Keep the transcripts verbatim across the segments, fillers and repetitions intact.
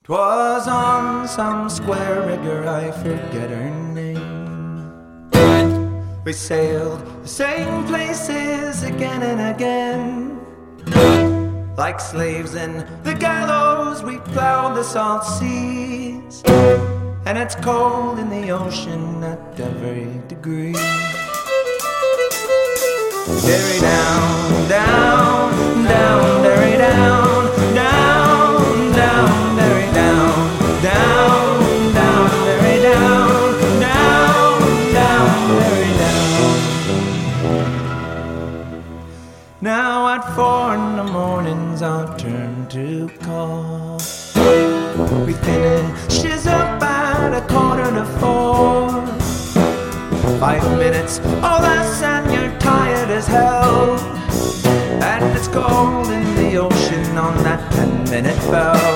'Twas on some square rigger, I forget her name. We sailed the same places again and again. Like slaves in the gallows, we plowed the salt seas. And it's cold in the ocean at every degree. Derry down, down, down, derry down, down, down, derry down, down, down, derry down, down, down, derry down. Now at four in the mornings our turn to call. We finishes up at a quarter to four. Five minutes or less and you're tired as hell. And it's cold in the ocean on that ten-minute bell.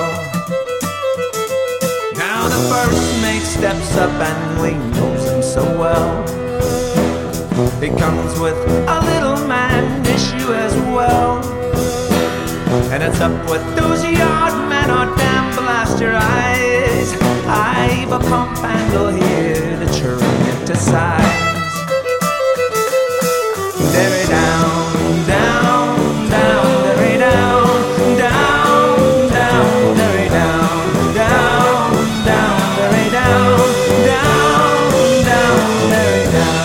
Now the first mate steps up and we knows him so well. He comes with a little man issue as well. And it's up with those yard men, or damn blast your eyes. I've a pump handle here to churn it to size. Derry down, down, down, derry down, down, down, derry down, down, down, derry down, down, down, derry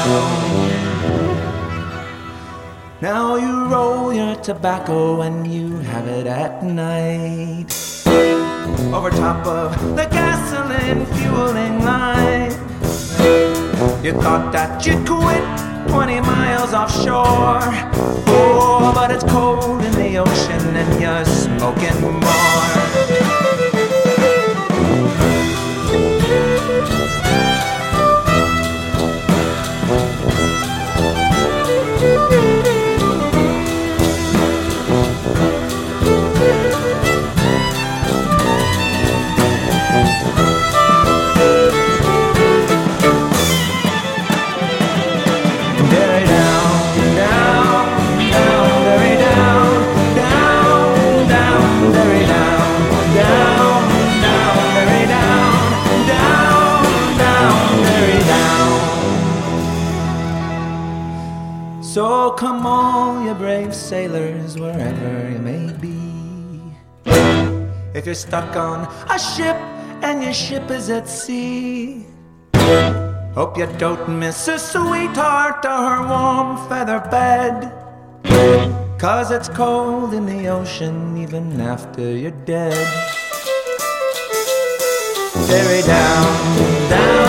down. Now you roll your tobacco and you have it at night. Over top of the gasoline fueling line. You thought that you'd quit twenty miles offshore. Oh, but it's cold in the ocean and you're smoking more. So come all you brave sailors, wherever you may be. If you're stuck on a ship and your ship is at sea, hope you don't miss a sweetheart or her warm feather bed. Cause it's cold in the ocean even after you're dead. Derry down, down.